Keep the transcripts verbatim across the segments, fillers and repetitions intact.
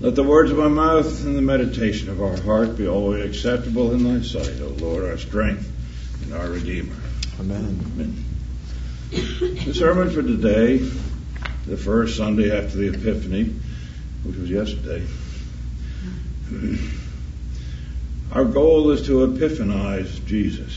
Let the words of my mouth and the meditation of our heart be always acceptable in thy sight, O Lord, our strength and our Redeemer. Amen. Amen. The sermon for today, the first Sunday after the Epiphany, which was yesterday, our goal is to epiphanize Jesus.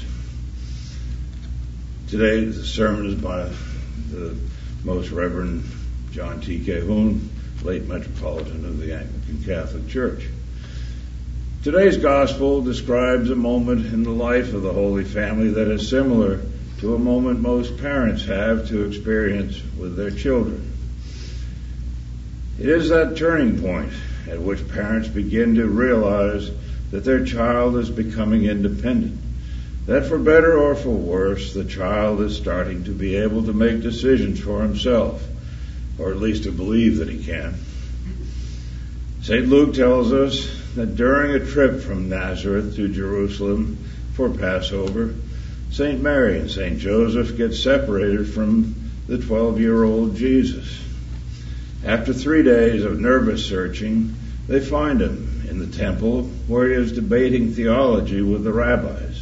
Today the sermon is by the Most Reverend John T. Cahoon, late Metropolitan of the Anglican Catholic Church. Today's gospel describes a moment in the life of the Holy Family that is similar to a moment most parents have to experience with their children. It is that turning point at which parents begin to realize that their child is becoming independent, that for better or for worse, the child is starting to be able to make decisions for himself, or at least to believe that he can. Saint Luke tells us that during a trip from Nazareth to Jerusalem for Passover, Saint Mary and Saint Joseph get separated from the twelve-year-old Jesus. After three days of nervous searching, they find him in the temple where he is debating theology with the rabbis.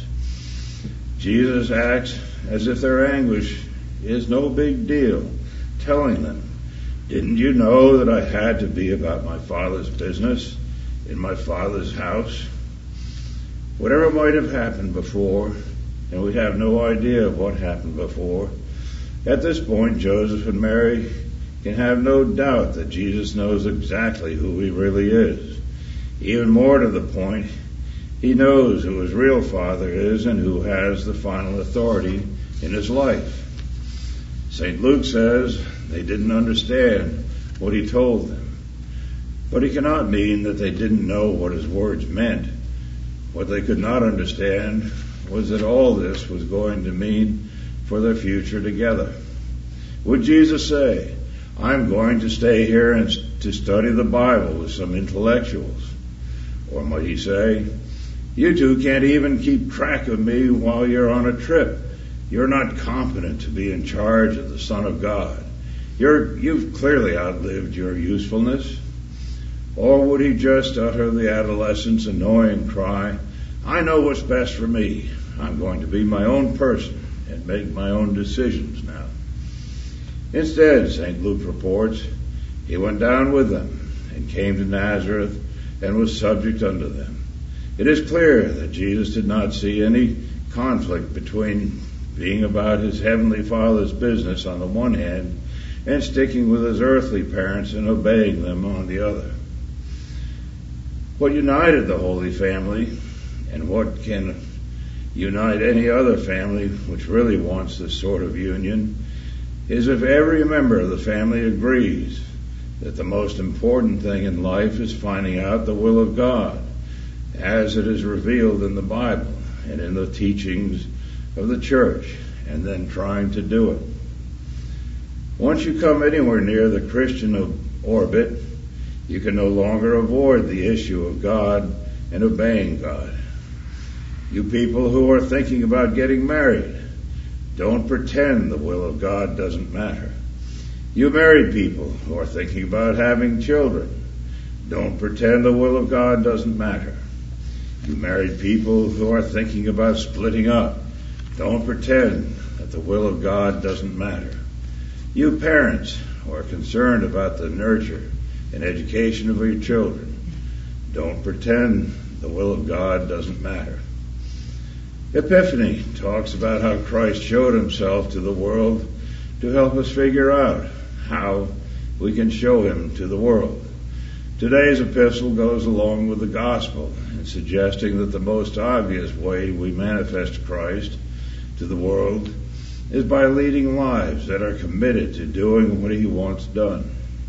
Jesus acts as if their anguish is no big deal, telling them, "Didn't you know that I had to be about my Father's business in my Father's house?" Whatever might have happened before, and we have no idea of what happened before, at this point Joseph and Mary can have no doubt that Jesus knows exactly who he really is. Even more to the point, he knows who his real father is and who has the final authority in his life. Saint Luke says they didn't understand what he told them. But he cannot mean that they didn't know what his words meant. What they could not understand was that all this was going to mean for their future together. Would Jesus say, "I'm going to stay here and to study the Bible with some intellectuals"? Or might he say, "You two can't even keep track of me while you're on a trip. You're not competent to be in charge of the Son of God. You're, you've clearly outlived your usefulness." Or would he just utter the adolescent's annoying cry, "I know what's best for me. I'm going to be my own person and make my own decisions now"? Instead, Saint Luke reports, he went down with them and came to Nazareth and was subject unto them. It is clear that Jesus did not see any conflict between being about his heavenly Father's business on the one hand and sticking with his earthly parents and obeying them on the other. What united the Holy Family, and what can unite any other family which really wants this sort of union, is if every member of the family agrees that the most important thing in life is finding out the will of God as it is revealed in the Bible and in the teachings of the church, and then trying to do it. Once you come anywhere near the Christian orbit, you can no longer avoid the issue of God and obeying God. You people who are thinking about getting married, don't pretend the will of God doesn't matter. You married people who are thinking about having children, don't pretend the will of God doesn't matter. You married people who are thinking about splitting up, don't pretend that the will of God doesn't matter. You parents who are concerned about the nurture and education of your children, don't pretend the will of God doesn't matter. Epiphany talks about how Christ showed himself to the world to help us figure out how we can show him to the world. Today's epistle goes along with the gospel in suggesting that the most obvious way we manifest Christ to the world is by leading lives that are committed to doing what he wants done.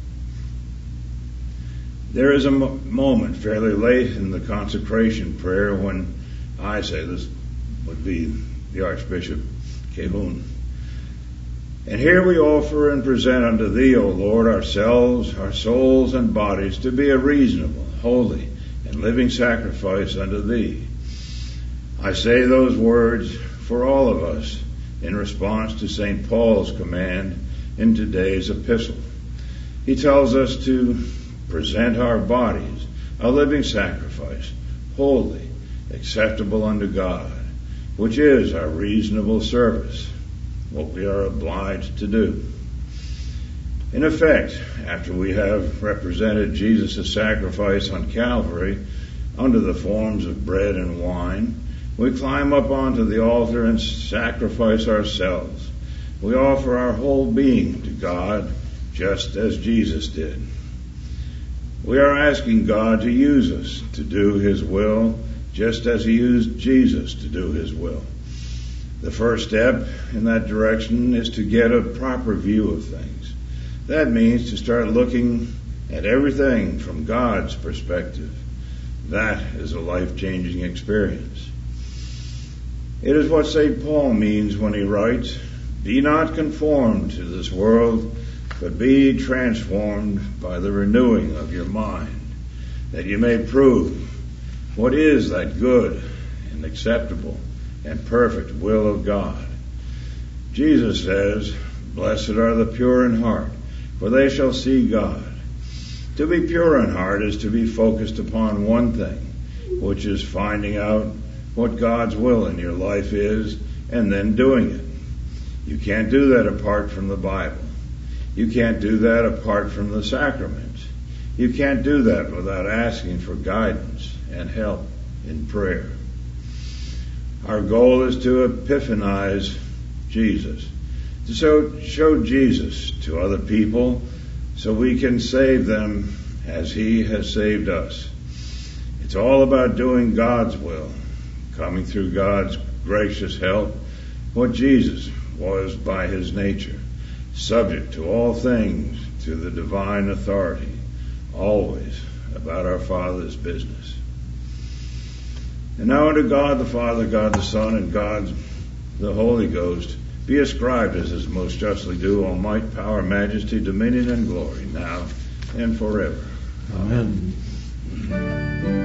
There is a mo- moment fairly late in the consecration prayer when I say, this would be the Archbishop Cahoon, "And here we offer and present unto thee, O Lord, ourselves, our souls and bodies, to be a reasonable, holy, and living sacrifice unto thee." I say those words for all of us in response to Saint Paul's command in today's epistle. He tells us to present our bodies a living sacrifice, holy, acceptable unto God, which is our reasonable service, what we are obliged to do. In effect, after we have represented Jesus' sacrifice on Calvary under the forms of bread and wine, we climb up onto the altar and sacrifice ourselves. We offer our whole being to God, just as Jesus did. We are asking God to use us to do His will, just as He used Jesus to do His will. The first step in that direction is to get a proper view of things. That means to start looking at everything from God's perspective. That is a life-changing experience. It is what Saint Paul means when he writes, "Be not conformed to this world, but be transformed by the renewing of your mind, that you may prove what is that good and acceptable and perfect will of God." Jesus says, "Blessed are the pure in heart, for they shall see God." To be pure in heart is to be focused upon one thing, which is finding out what God's will in your life is and then doing it. You can't do that apart from the Bible. You can't do that apart from the sacraments. You can't do that without asking for guidance and help in prayer. Our goal is to epiphanize Jesus, to show, show Jesus to other people so we can save them as He has saved us. It's all about doing God's will, coming through God's gracious help, what Jesus was by His nature, subject to all things to the divine authority, always about our Father's business. And now unto God the Father, God the Son, and God the Holy Ghost be ascribed, as is most justly due, all might, power, majesty, dominion, and glory, now and forever. Amen.